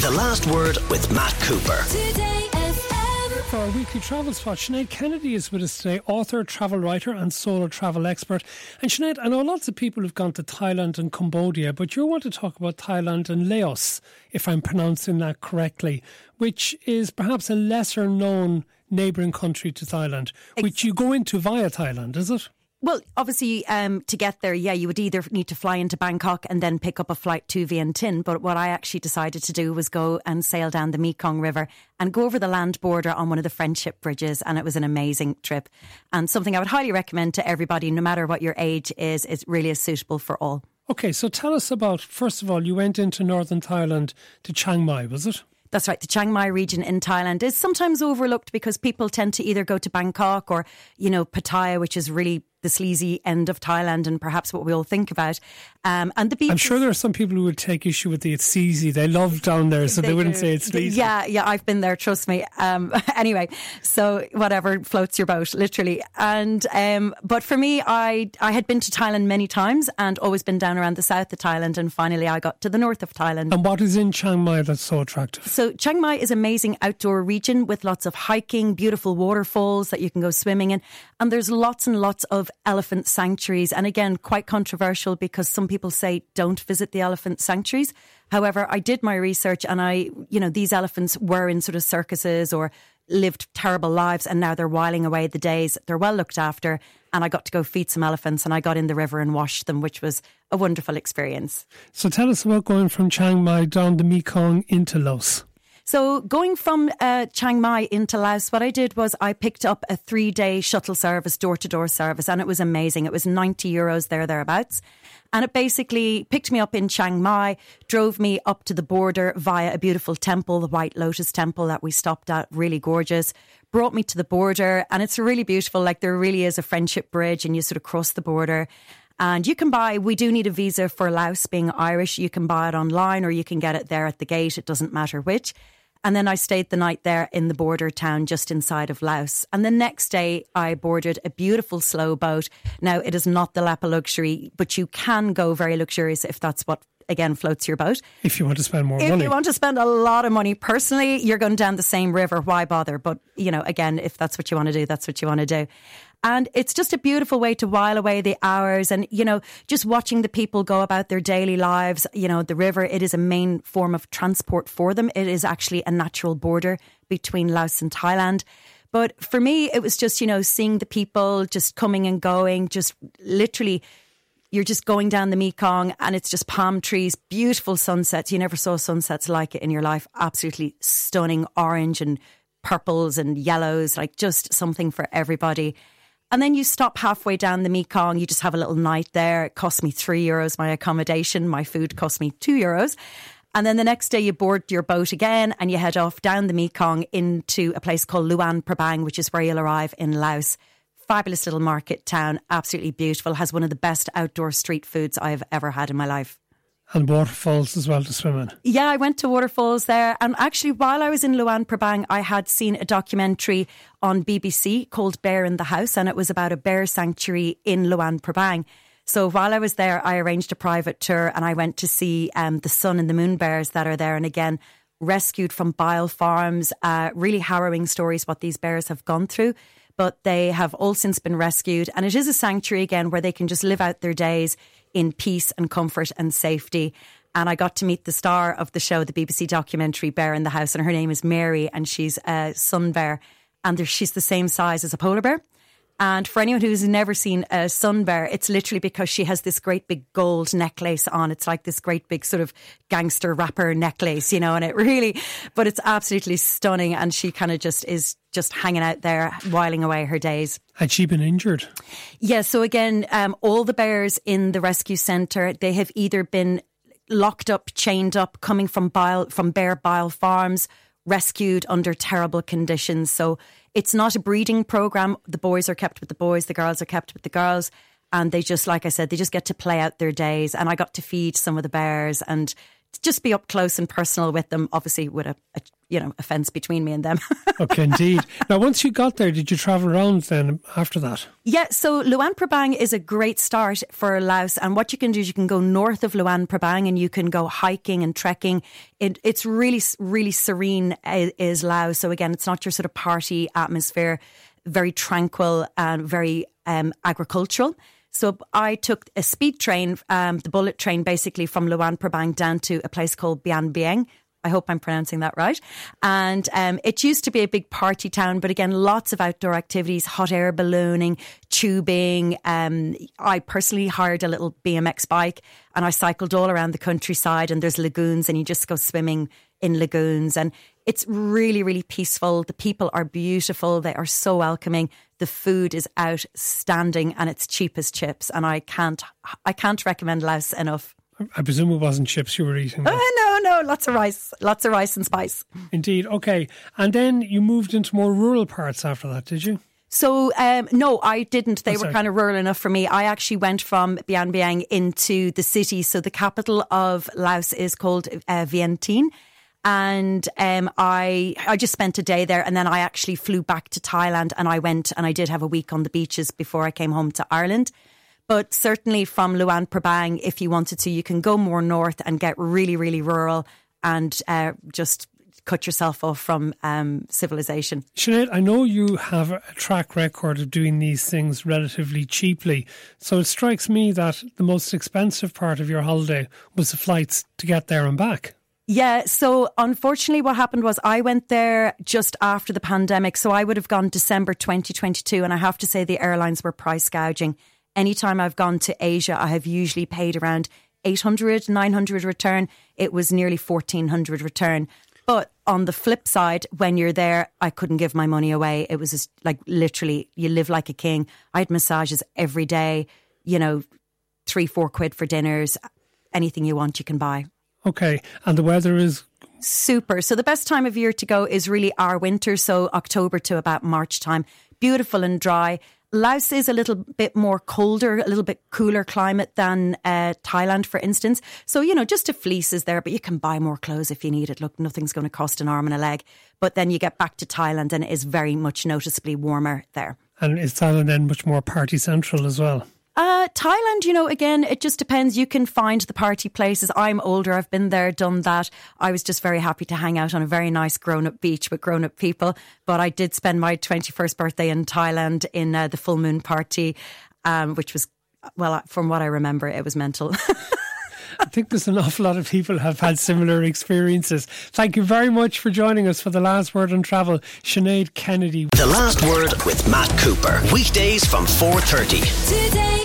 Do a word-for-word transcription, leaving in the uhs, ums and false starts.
The Last Word with Matt Cooper. For our weekly travel spot, Sinead Kennedy is with us today, author, travel writer and solo travel expert. And Sinead, I know lots of people have gone to Thailand and Cambodia, but you want to talk about Thailand and Laos, if I'm pronouncing that correctly, which is perhaps a lesser known neighbouring country to Thailand, which you go into via Thailand, is it? Well, obviously, um, to get there, yeah, you would either need to fly into Bangkok and then pick up a flight to Vientiane. But what I actually decided to do was go and sail down the Mekong River and go over the land border on one of the friendship bridges. And it was an amazing trip and something I would highly recommend to everybody, no matter what your age is. It really is suitable for all. OK, so tell us about, first of all, you went into northern Thailand to Chiang Mai, was it? That's right. The Chiang Mai region in Thailand is sometimes overlooked because people tend to either go to Bangkok or, you know, Pattaya, which is really the sleazy end of Thailand and perhaps what we all think about. Um, and the beaches, I'm sure there are some people who would take issue with the it's sleazy. They love down there, so they, they wouldn't do. say it's sleazy. Yeah, yeah, I've been there, trust me. Um, anyway, so whatever floats your boat, literally. And um, but for me, I I had been to Thailand many times and always been down around the south of Thailand, and finally I got to the north of Thailand. And what is in Chiang Mai that's so attractive? So Chiang Mai is an amazing outdoor region with lots of hiking, beautiful waterfalls that you can go swimming in, and there's lots and lots of elephant sanctuaries. And again, quite controversial because some people say don't visit the elephant sanctuaries. However, I did my research and I, you know, these elephants were in sort of circuses or lived terrible lives, and now they're whiling away the days. They're well looked after, and I got to go feed some elephants and I got in the river and washed them, which was a wonderful experience. So tell us about going from Chiang Mai down the Mekong into Laos. So going from uh, Chiang Mai into Laos, what I did was I picked up a three-day shuttle service, door-to-door service, and it was amazing. It was ninety euros there, thereabouts. And it basically picked me up in Chiang Mai, drove me up to the border via a beautiful temple, the White Lotus Temple that we stopped at, really gorgeous, brought me to the border, and it's really beautiful. Like, there really is a friendship bridge and you sort of cross the border. And you can buy, we do need a visa for Laos, being Irish. You can buy it online or you can get it there at the gate. It doesn't matter which. And then I stayed the night there in the border town just inside of Laos. And the next day I boarded a beautiful slow boat. Now, it is not the Lapa Luxury, but you can go very luxurious if that's what, again, floats your boat. If you want to spend more if money. If you want to spend a lot of money, personally, you're going down the same river. Why bother? But, you know, again, if that's what you want to do, that's what you want to do. And it's just a beautiful way to while away the hours and, you know, just watching the people go about their daily lives. You know, the river, it is a main form of transport for them. It is actually a natural border between Laos and Thailand. But for me, it was just, you know, seeing the people just coming and going, just literally, you're just going down the Mekong and it's just palm trees, beautiful sunsets. You never saw sunsets like it in your life. Absolutely stunning, orange and purples and yellows, like just something for everybody. And then you stop halfway down the Mekong. You just have a little night there. It cost me three euros, my accommodation. My food cost me two euros. And then the next day you board your boat again and you head off down the Mekong into a place called Luang Prabang, which is where you'll arrive in Laos. Fabulous little market town, absolutely beautiful. Has one of the best outdoor street foods I've ever had in my life. And waterfalls as well to swim in. Yeah, I went to waterfalls there. And actually, while I was in Luang Prabang, I had seen a documentary on B B C called Bear in the House. And it was about a bear sanctuary in Luang Prabang. So while I was there, I arranged a private tour and I went to see um, the sun and the moon bears that are there. And again, rescued from bile farms. Uh, really harrowing stories what these bears have gone through. But they have all since been rescued. And it is a sanctuary again where they can just live out their days in peace and comfort and safety. And I got to meet the star of the show, the B B C documentary Bear in the House, and her name is Mary, and she's a sun bear, and she's the same size as a polar bear. And for anyone who's never seen a sun bear, it's literally because she has this great big gold necklace on. It's like this great big sort of gangster rapper necklace, you know, and it really, but it's absolutely stunning. And she kind of just is just hanging out there, whiling away her days. Had she been injured? Yeah. So again, um, all the bears in the rescue centre, they have either been locked up, chained up, coming from bile, from bear bile farms, rescued under terrible conditions. So it's not a breeding program. The boys are kept with the boys, the girls are kept with the girls. And they just, like I said, they just get to play out their days. And I got to feed some of the bears and just be up close and personal with them, obviously with a, a you know, a fence between me and them. Okay, indeed. Now, once you got there, did you travel around then after that? Yeah, so Luang Prabang is a great start for Laos. And what you can do is you can go north of Luang Prabang and you can go hiking and trekking. It, it's really, really serene is Laos. So again, it's not your sort of party atmosphere, very tranquil and very um, agricultural. So I took a speed train, um, the bullet train, basically from Luang Prabang down to a place called Bien Bieng. I hope I'm pronouncing that right. And um, it used to be a big party town, but again, lots of outdoor activities, hot air ballooning, tubing. Um, I personally hired a little B M X bike and I cycled all around the countryside, and there's lagoons and you just go swimming in lagoons. And it's really, really peaceful. The people are beautiful. They are so welcoming. The food is outstanding and it's cheap as chips. And I can't, I can't recommend Laos enough. I presume it wasn't chips you were eating. Oh, no, no, lots of rice, lots of rice and spice. Indeed. Okay. And then you moved into more rural parts after that, did you? So, um, no, I didn't. They oh, were kind of rural enough for me. I actually went from Bien Bieng into the city. So the capital of Laos is called uh, Vientiane. And um, I I just spent a day there, and then I actually flew back to Thailand, and I went and I did have a week on the beaches before I came home to Ireland. But certainly from Luang Prabang, if you wanted to, you can go more north and get really, really rural and uh, just cut yourself off from um, civilization. Sinead, I know you have a track record of doing these things relatively cheaply. So it strikes me that the most expensive part of your holiday was the flights to get there and back. Yeah, so unfortunately what happened was I went there just after the pandemic. So I would have gone December twenty twenty-two, and I have to say the airlines were price gouging. Anytime I've gone to Asia, I have usually paid around eight hundred, nine hundred return. It was nearly fourteen hundred return. But on the flip side, when you're there, I couldn't give my money away. It was just like literally, you live like a king. I had massages every day, you know, three, four quid for dinners. Anything you want, you can buy. Okay. And the weather is? Super. So the best time of year to go is really our winter. So October to about March time. Beautiful and dry. Laos is a little bit more colder, a little bit cooler climate than uh, Thailand, for instance. So, you know, just a fleece is there, but you can buy more clothes if you need it. Look, nothing's going to cost an arm and a leg. But then you get back to Thailand and it is very much noticeably warmer there. And is Thailand then much more party central as well? Uh, Thailand, you know, again, it just depends. You can find the party places. I'm older. I've been there, done that. I was just very happy to hang out on a very nice grown-up beach with grown-up people. But I did spend my twenty-first birthday in Thailand in uh, the full moon party, um, which was, well, from what I remember, it was mental. I think there's an awful lot of people have had similar experiences. Thank you very much for joining us for The Last Word on Travel, Sinead Kennedy. The Last Word with Matt Cooper. Weekdays from four thirty. Today.